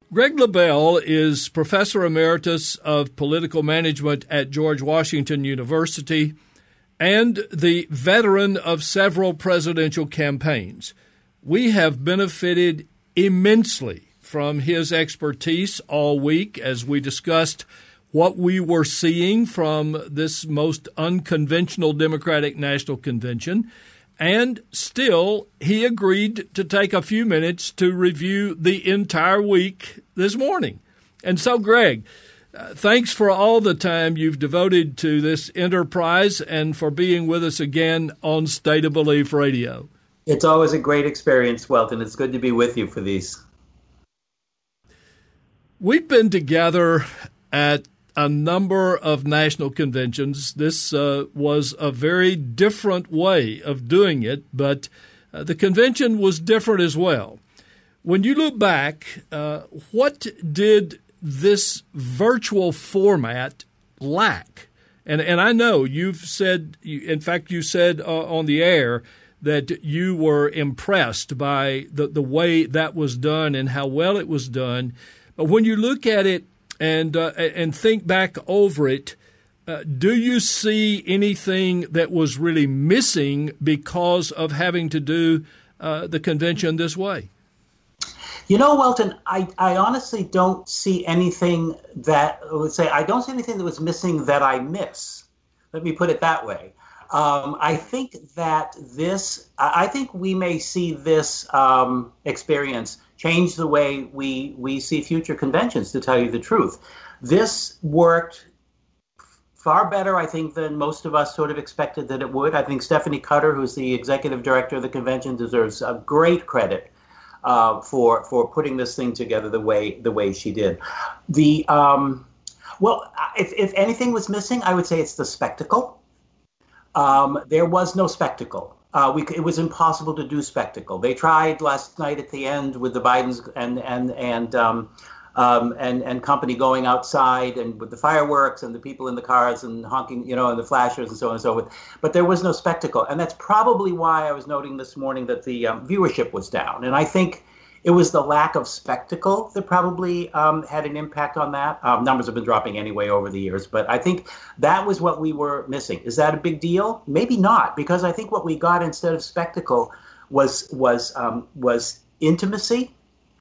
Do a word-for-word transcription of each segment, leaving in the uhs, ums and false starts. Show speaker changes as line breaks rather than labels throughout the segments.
Greg LaBelle is Professor Emeritus of Political Management at George Washington University and the veteran of several presidential campaigns. We have benefited immensely from his expertise all week as we discussed what we were seeing from this most unconventional Democratic National Convention. And still, he agreed to take a few minutes to review the entire week this morning. And so, Greg, uh, thanks for all the time you've devoted to this enterprise and for being with us again on State of Belief Radio.
It's always a great experience, Welton. It's good to be with you for these.
We've been together at a number of national conventions. This uh, was a very different way of doing it, but uh, the convention was different as well. When you look back, uh, what did this virtual format lack? And and I know you've said, in fact, you said uh, on the air that you were impressed by the, the way that was done and how well it was done. But when you look at it and uh, and think back over it, uh, do you see anything that was really missing because of having to do uh, the convention this way?
You know, Welton, I, I honestly don't see anything that I would say, I don't see anything that was missing that I miss. Let me put it that way. Um, I think that this, I think we may see this um, experience change the way we we see future conventions, to tell you the truth. This worked far better, I think, than most of us sort of expected that it would. I think Stephanie Cutter, who's the executive director of the convention, deserves a great credit uh, for for putting this thing together the way the way she did. The um, well, if if anything was missing, I would say it's the spectacle. Um, there was no spectacle. Uh, we, it was impossible to do spectacle. They tried last night at the end with the Bidens and and and um, um, and and company going outside and with the fireworks and the people in the cars and honking, you know, and the flashers and so on and so forth. But there was no spectacle, and that's probably why I was noting this morning that the um, viewership was down. And I think it was the lack of spectacle that probably um, had an impact on that. Um, numbers have been dropping anyway over the years, but I think that was what we were missing. Is that a big deal? Maybe not, because I think what we got instead of spectacle was was um, was intimacy,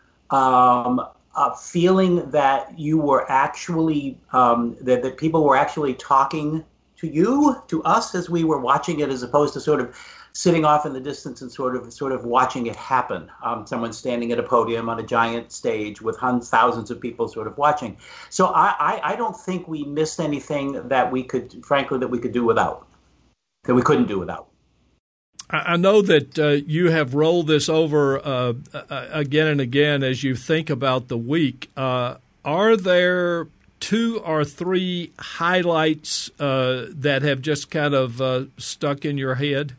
um, a feeling that you were actually um, that that people were actually talking to you, to us, as we were watching it, as opposed to sort of sitting off in the distance and sort of sort of watching it happen. Um, someone standing at a podium on a giant stage with hundreds, thousands of people sort of watching. So I, I, I don't think we missed anything that we could, frankly, that we could do without, that we couldn't do without.
I know that uh, you have rolled this over uh, again and again as you think about the week. Uh, are there two or three highlights uh, that have just kind of uh, stuck in your head?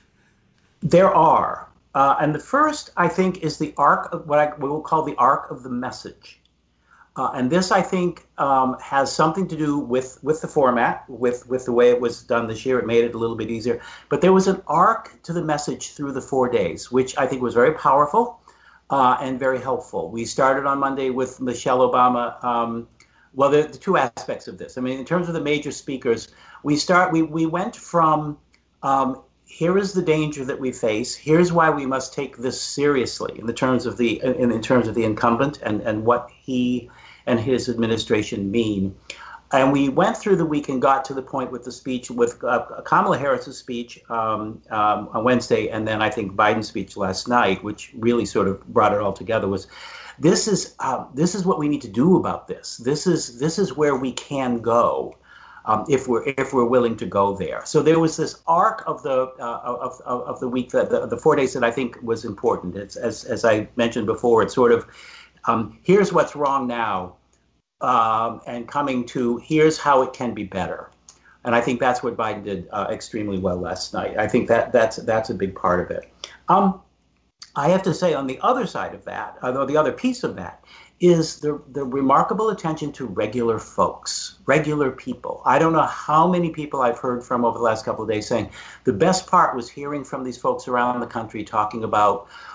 There are. Uh, and the first, I think, is the arc of what I what we'll call the arc of the message. Uh, and this, I think, um, has something to do with, with the format, with, with the way it was done this year. It made it a little bit easier. But there was an arc to the message through the four days, which I think was very powerful uh, and very helpful. We started on Monday with Michelle Obama. Um, well, there are the two aspects of this. I mean, in terms of the major speakers, we start. We, we went from um, here is the danger that we face. Here's why we must take this seriously in the terms of the in, in terms of the incumbent and, and what he and his administration mean. And we went through the week and got to the point with the speech, with uh, Kamala Harris's speech um, um, on Wednesday, and then I think Biden's speech last night, which really sort of brought it all together. Was this is uh, this is what we need to do about this. This is this is where we can go. Um, if we're if we're willing to go there. So there was this arc of the uh, of, of of the week, that the, the four days that I think was important. It's as as I mentioned before. It's sort of um, here's what's wrong now, um, and coming to here's how it can be better. And I think that's what Biden did uh, extremely well last night. I think that that's that's a big part of it. Um, I have to say, on the other side of that, or the other piece of that, is the, the remarkable attention to regular folks, regular people. I don't know how many people I've heard from over the last couple of days saying the best part was hearing from these folks around the country talking about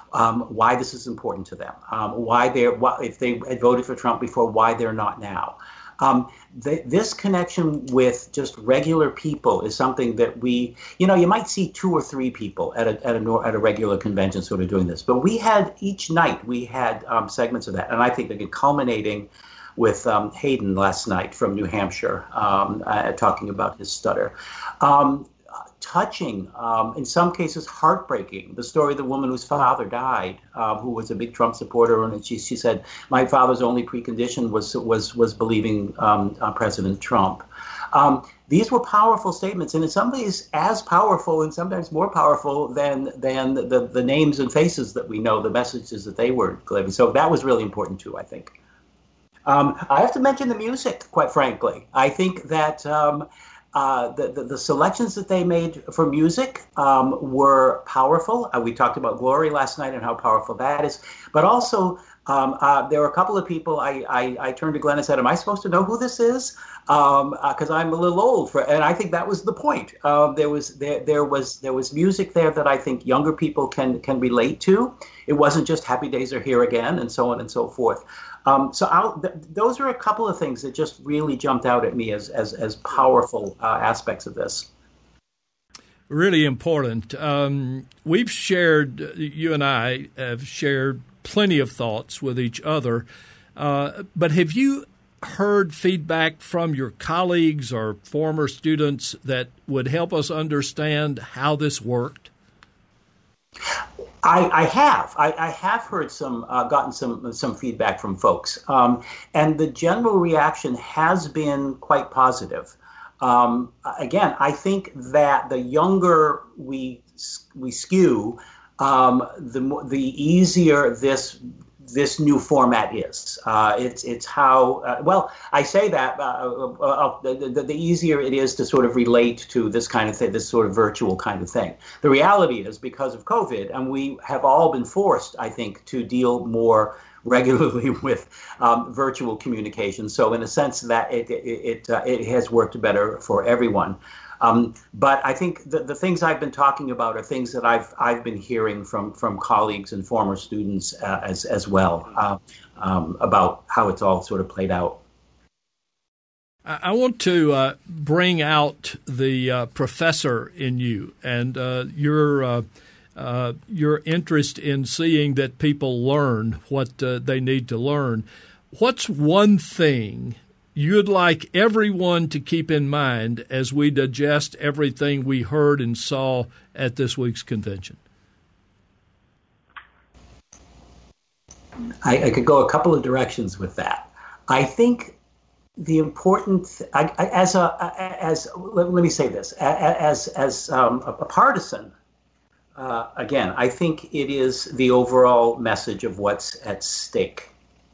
um, why this is important to them, um, why they're, why, if they had voted for Trump before, why they're not now. Um, th- this connection with just regular people is something that we, you know, you might see two or three people at a at a, at a regular convention sort of doing this, but we had each night we had um, segments of that, and I think again culminating with um, Hayden last night from New Hampshire, um, uh, talking about his stutter. Um, touching, um, in some cases heartbreaking. The story of the woman whose father died, uh, who was a big Trump supporter, and she she said, "My father's only precondition was was was believing um, uh, President Trump." Um, these were powerful statements, and in some ways as powerful and sometimes more powerful than than the the names and faces that we know, the messages that they were delivering. So that was really important too, I think. Um, I have to mention the music, quite frankly. I think that um, uh, the, the, the selections that they made for music um, were powerful. Uh, we talked about Glory last night and how powerful that is. But also, um, uh, there were a couple of people, I, I, I turned to Glenn and said, am I supposed to know who this is? Um, uh, 'cause I'm a little old for, and I think that was the point. Uh, there was there there was there was music there that I think younger people can can relate to. It wasn't just Happy Days Are Here Again and so on and so forth. Um, so I'll, th- those are a couple of things that just really jumped out at me as as, as powerful uh, aspects of this.
Really important. Um, we've shared, you and I have shared plenty of thoughts with each other, uh, but have you heard feedback from your colleagues or former students that would help us understand how this worked?
I, I have. I, I have heard some, uh, gotten some some feedback from folks, um, and the general reaction has been quite positive. Um, again, I think that the younger we we skew, um, the more, the easier this this new format is. Uh, it's it's how uh, well I say that uh, uh, the, the, the easier it is to sort of relate to this kind of thing, this sort of virtual kind of thing. The reality is because of COVID, and we have all been forced, I think, to deal more regularly with um, virtual communication. So in a sense that it it it, uh, it has worked better for everyone. Um, but I think the, the things I've been talking about are things that I've I've been hearing from from colleagues and former students uh, as as well uh, um, about how it's all sort of played out.
I want to uh, bring out the uh, professor in you and uh, your uh, uh, your interest in seeing that people learn what uh, they need to learn. What's one thing you'd like everyone to keep in mind as we digest everything we heard and saw at this week's convention?
I, I could go a couple of directions with that. I think the important, I, I, as a, as let, let me say this, as as um, a, a partisan, uh, again, I think it is the overall message of what's at stake.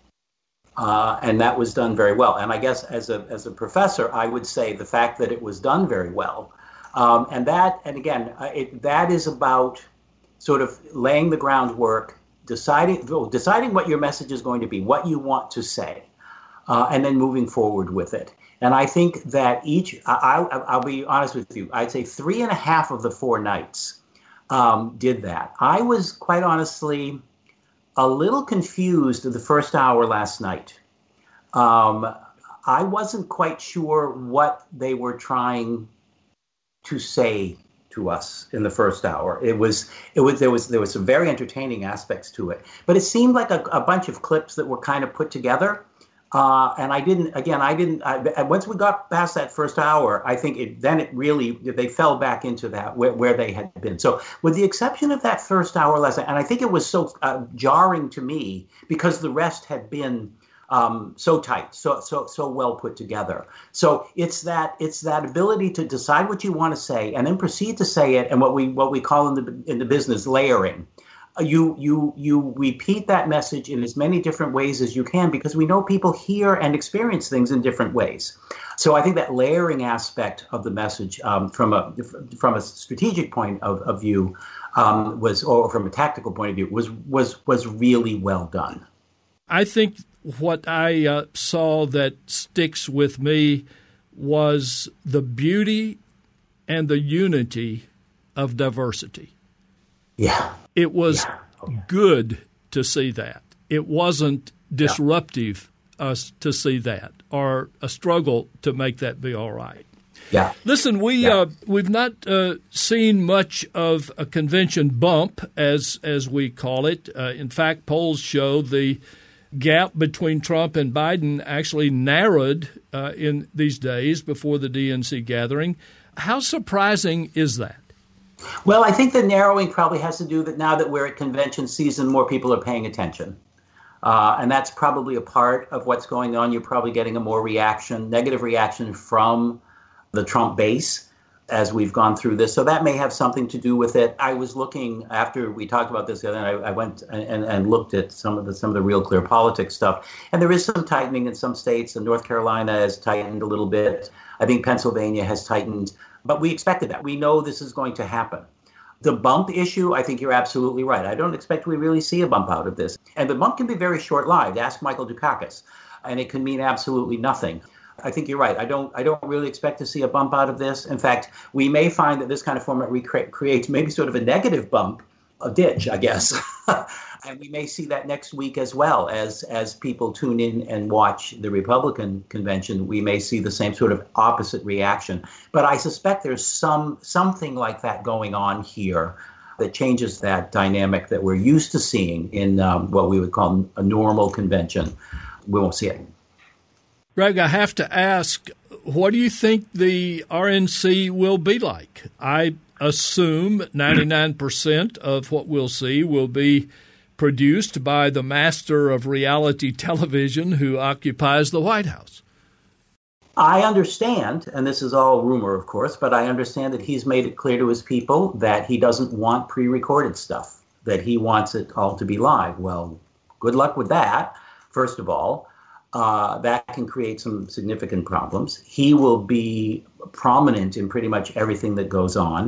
Uh, and that was done very well. And I guess as a as a professor, I would say the fact that it was done very well, um, and that, and again, uh, it, that is about sort of laying the groundwork, deciding deciding what your message is going to be, what you want to say, uh, and then moving forward with it. And I think that each, I, I, I'll be honest with you, I'd say three and a half of the four nights um, did that. I was quite honestly a little confused the first hour last night. Um, I wasn't quite sure what they were trying to say to us in the first hour. It was, it was, there was, there was some very entertaining aspects to it, but it seemed like a, a bunch of clips that were kind of put together. Uh, and I didn't, again, I didn't, I, once we got past that first hour, I think it, then it really, they fell back into that where, where they had been. So with the exception of that first hour lesson, and I think it was so uh, jarring to me because the rest had been um, so tight, so, so, so well put together. So it's that, it's that ability to decide what you want to say and then proceed to say it. And what we, what we call in the, in the business layering. You you you repeat that message in as many different ways as you can because we know people hear and experience things in different ways. So I think that layering aspect of the message um, from a from a strategic point of, of view um, was, or from a tactical point of view, was was was really well done.
I think what I uh, saw that sticks with me was the beauty and the unity of diversity.
Yeah.
It was
yeah.
good to see that. It wasn't disruptive yeah. us to see that, or a struggle to make that be all right.
Yeah.
Listen, we
yeah.
uh, we've not uh, seen much of a convention bump, as as we call it. Uh, in fact, polls show the gap between Trump and Biden actually narrowed uh, in these days before the D N C gathering. How surprising is that?
Well, I think the narrowing probably has to do that now that we're at convention season, more people are paying attention. Uh, and that's probably a part of what's going on. You're probably getting a more reaction, negative reaction from the Trump base as we've gone through this. So that may have something to do with it. I was looking, after we talked about this the other night, I, I went and, and looked at some of the some of the Real Clear Politics stuff. And there is some tightening in some states. And North Carolina has tightened a little bit. I think Pennsylvania has tightened. But we expected that. We know this is going to happen. The bump issue, I think you're absolutely right. I don't expect we really see a bump out of this. And the bump can be very short-lived. Ask Michael Dukakis. And it can mean absolutely nothing. I think you're right. I don't I don't really expect to see a bump out of this. In fact, we may find that this kind of format recre- creates maybe sort of a negative bump, a ditch, I guess. And we may see that next week as well as as people tune in and watch the Republican convention. We may see the same sort of opposite reaction. But I suspect there's some something like that going on here that changes that dynamic that we're used to seeing in um, what we would call a normal convention. We won't see it.
Greg, I have to ask, what do you think the R N C will be like? I assume ninety-nine percent of what we'll see will be produced by the master of reality television who occupies the White House.
I understand, and this is all rumor, of course, but I understand that he's made it clear to his people that he doesn't want pre-recorded stuff, that he wants it all to be live. Well, good luck with that, first of all. Uh, that can create some significant problems. He will be prominent in pretty much everything that goes on.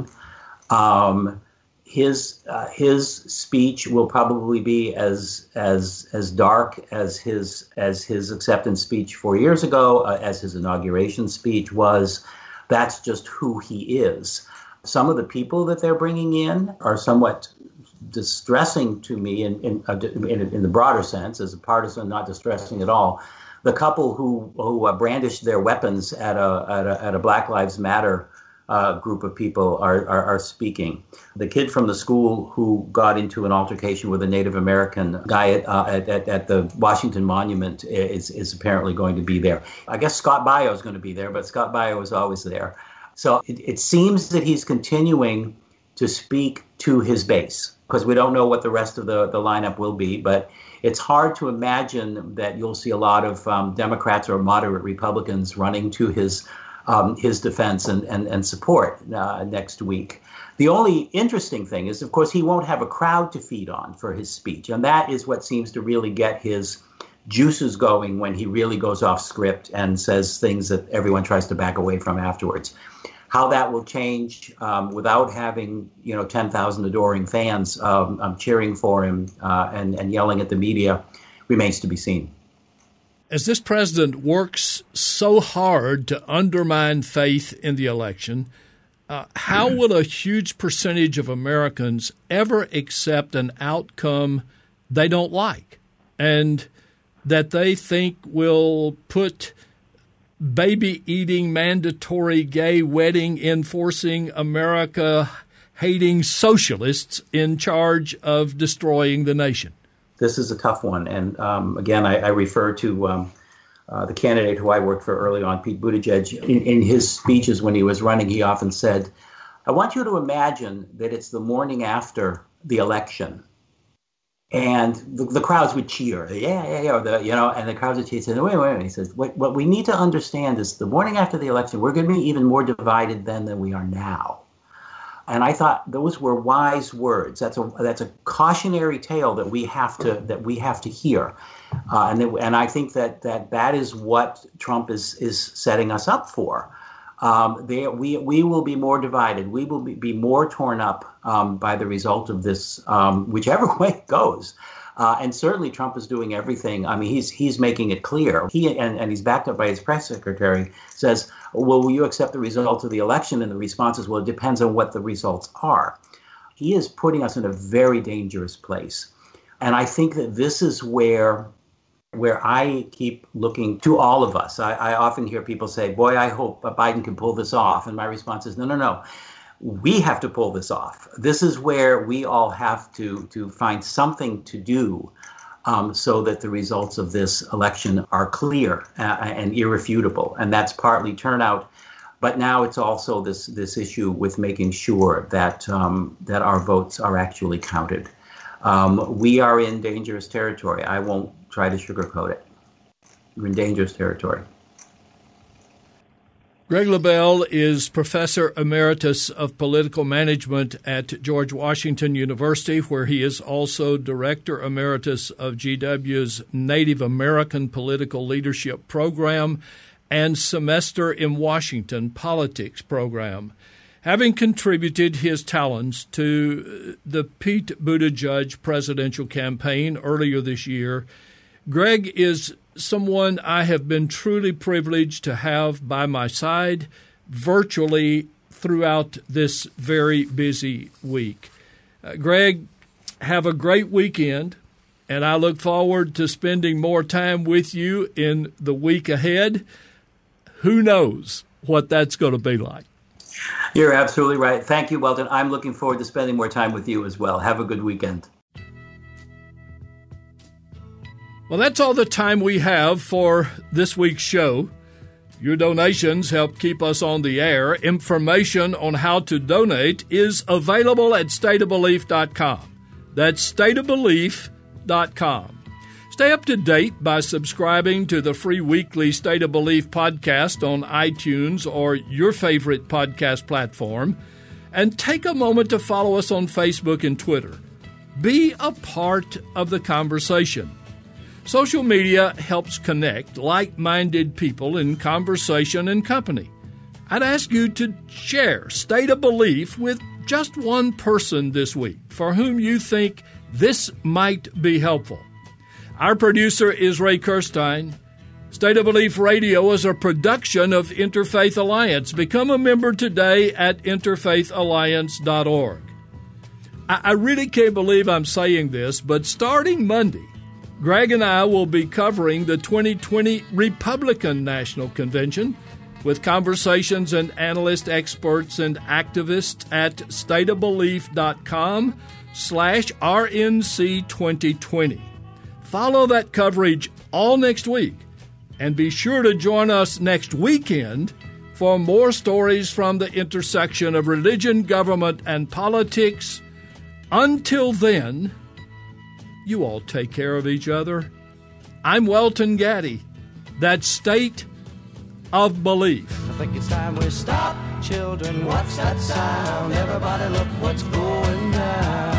Um, his uh, his speech will probably be as as as dark as his as his acceptance speech four years ago, uh, as his inauguration speech was. That's just who he is. Some of the people that they're bringing in are somewhat distressing to me in in, uh, in in the broader sense, as a partisan, not distressing at all. The couple who who uh, brandished their weapons at a at a, at a Black Lives Matter uh, group of people are, are are speaking. The kid from the school who got into an altercation with a Native American guy at uh, at, at, at the Washington Monument is is apparently going to be there. I guess Scott Baio is going to be there, but Scott Baio is always there. So it, it seems that he's continuing to speak to his base, because we don't know what the rest of the, the lineup will be. But it's hard to imagine that you'll see a lot of um, Democrats or moderate Republicans running to his um, his defense and, and, and support uh, next week. The only interesting thing is, of course, he won't have a crowd to feed on for his speech. And that is what seems to really get his juices going when he really goes off script and says things that everyone tries to back away from afterwards. How that will change um, without having, you know, ten thousand adoring fans um, um, cheering for him uh, and, and yelling at the media remains to be seen.
As this president works so hard to undermine faith in the election, uh, how will a huge percentage of Americans ever accept an outcome they don't like and that they think will put baby-eating, mandatory gay wedding enforcing, America-hating socialists in charge of destroying the nation?
This is a tough one. And um, again, I, I refer to um, uh, the candidate who I worked for early on, Pete Buttigieg. In, in his speeches when he was running, he often said, I want you to imagine that it's the morning after the election. And the, the crowds would cheer, yeah, yeah, yeah, the, you know, and the crowds would cheer. He said, wait, wait, wait. He says, what, what we need to understand is the morning after the election, we're going to be even more divided then than we are now. And I thought those were wise words. That's a that's a cautionary tale that we have to that we have to hear, uh, and it, and I think that that that is what Trump is is setting us up for. Um, they, we we will be more divided. We will be, be more torn up um, by the result of this, um, whichever way it goes. Uh, and certainly Trump is doing everything. I mean, he's he's making it clear. He and, and he's backed up by his press secretary, says, well, will you accept the results of the election? And the response is, well, it depends on what the results are. he is putting us in a very dangerous place. And I think that this is where where I keep looking to all of us. I, I often hear people say, boy, I hope Biden can pull this off. And my response is, no, no, no. We have to pull this off. This is where we all have to, to find something to do um, so that the results of this election are clear uh, and irrefutable. And that's partly turnout. But now it's also this this issue with making sure that um, that our votes are actually counted. Um, we are in dangerous territory. I won't try to sugarcoat it. We're in dangerous territory.
Greg LaBelle is Professor Emeritus of Political Management at George Washington University, where he is also Director Emeritus of G W's Native American Political Leadership Program and Semester in Washington Politics Program. Having contributed his talents to the Pete Buttigieg presidential campaign earlier this year, Greg is someone I have been truly privileged to have by my side virtually throughout this very busy week. Uh, Greg, have a great weekend, and I look forward to spending more time with you in the week ahead. Who knows what that's going to be like?
You're absolutely right. Thank you, Welton. I'm looking forward to spending more time with you as well. Have a good weekend.
Well, that's all the time we have for this week's show. Your donations help keep us on the air. Information on how to donate is available at state of belief dot com. That's state of belief dot com. Stay up to date by subscribing to the free weekly State of Belief podcast on iTunes or your favorite podcast platform. And take a moment to follow us on Facebook and Twitter. Be a part of the conversation. Social media helps connect like-minded people in conversation and company. I'd ask you to share State of Belief with just one person this week for whom you think this might be helpful. Our producer is Ray Kirstein. State of Belief Radio is a production of Interfaith Alliance. Become a member today at interfaith alliance dot org. I, I really can't believe I'm saying this, but starting Monday, Greg and I will be covering the twenty twenty Republican National Convention with conversations and analyst experts and activists at state of belief dot com slash R N C twenty twenty. Follow that coverage all next week, and be sure to join us next weekend for more stories from the intersection of religion, government, and politics. Until then, you all take care of each other. I'm Welton Gaddy. That's State of Belief.
I think it's time we stop, children. What's that sound? Everybody look what's going down.